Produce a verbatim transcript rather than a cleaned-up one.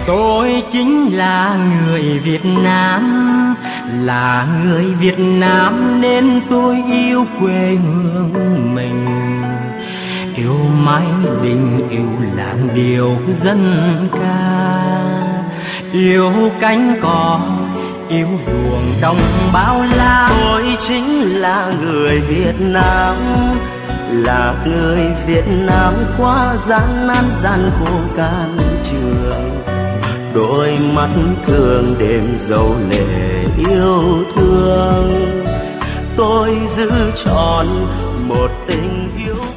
Tôi chính là người Việt Nam, là người Việt Nam nên tôi yêu quê hương mình. Yêu mái đình, yêu làng điều dân ca, yêu cánh cỏ, yêu ruộng đồng bao la. Tôi chính là người Việt Nam, là người Việt Nam qua gian nan gian khổ can trường. Đôi mắt thương đêm dấu lệ yêu thương, tôi giữ trọn một tình yêu.